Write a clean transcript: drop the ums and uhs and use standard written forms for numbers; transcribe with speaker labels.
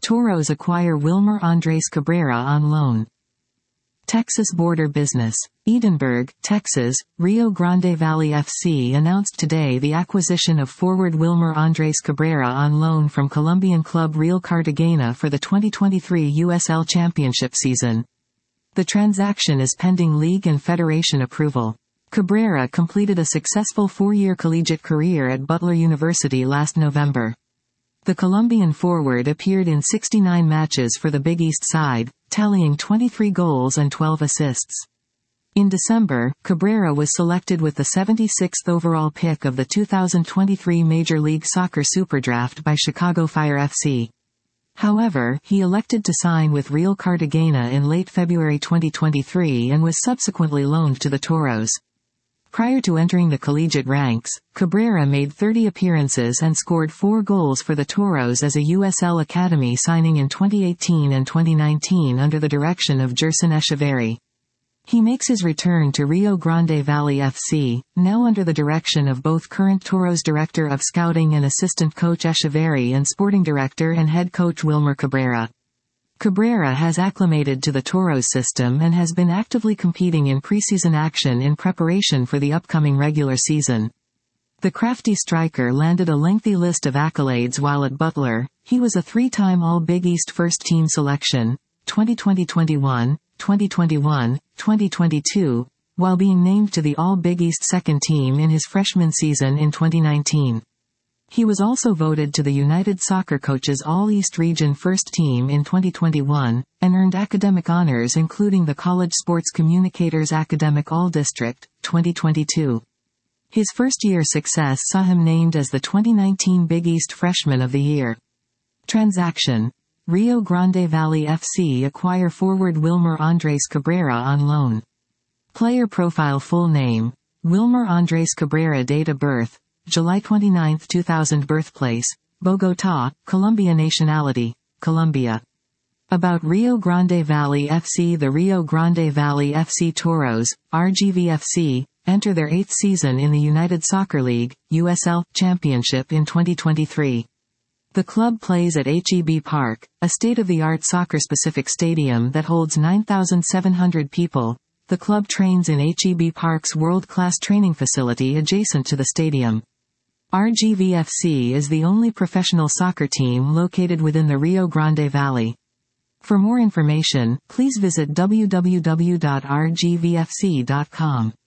Speaker 1: Toros acquire Wilmer Andres Cabrera on loan. Texas Border Business. Edinburgh, Texas, Rio Grande Valley FC announced today the acquisition of forward Wilmer Andres Cabrera on loan from Colombian club Real Cartagena for the 2023 USL Championship season. The transaction is pending league and federation approval. Cabrera completed a successful 4-year collegiate career at Butler University last November. The Colombian forward appeared in 69 matches for the Big East side, tallying 23 goals and 12 assists. In December, Cabrera was selected with the 76th overall pick of the 2023 Major League Soccer Superdraft by Chicago Fire FC. However, he elected to sign with Real Cartagena in late February 2023 and was subsequently loaned to the Toros. Prior to entering the collegiate ranks, Cabrera made 30 appearances and scored 4 goals for the Toros as a USL Academy signing in 2018 and 2019 under the direction of Gerson Echeverri. He makes his return to Rio Grande Valley FC, now under the direction of both current Toros director of scouting and assistant coach Echeverri and sporting director and head coach Wilmer Cabrera. Cabrera has acclimated to the Toros system and has been actively competing in preseason action in preparation for the upcoming regular season. The crafty striker landed a lengthy list of accolades while at Butler. He was a 3-time All-Big East first-team selection, 2020-21, 2021, 2022, while being named to the All-Big East second team in his freshman season in 2019. He was also voted to the United Soccer Coaches All-East Region First Team in 2021, and earned academic honors including the College Sports Communicators Academic All-District, 2022. His first-year success saw him named as the 2019 Big East Freshman of the Year. Transaction. Rio Grande Valley FC acquire forward Wilmer Andres Cabrera on loan. Player profile. Full name: Wilmer Andres Cabrera. Date of birth: July 29, 2000. Birthplace: Bogotá, Colombia. Nationality: Colombia. About Rio Grande Valley FC. The Rio Grande Valley FC Toros, RGVFC, enter their 8th season in the United Soccer League, USL, Championship in 2023. The club plays at HEB Park, a state-of-the-art soccer-specific stadium that holds 9,700 people. The club trains in HEB Park's world-class training facility adjacent to the stadium. RGVFC is the only professional soccer team located within the Rio Grande Valley. For more information, please visit www.rgvfc.com.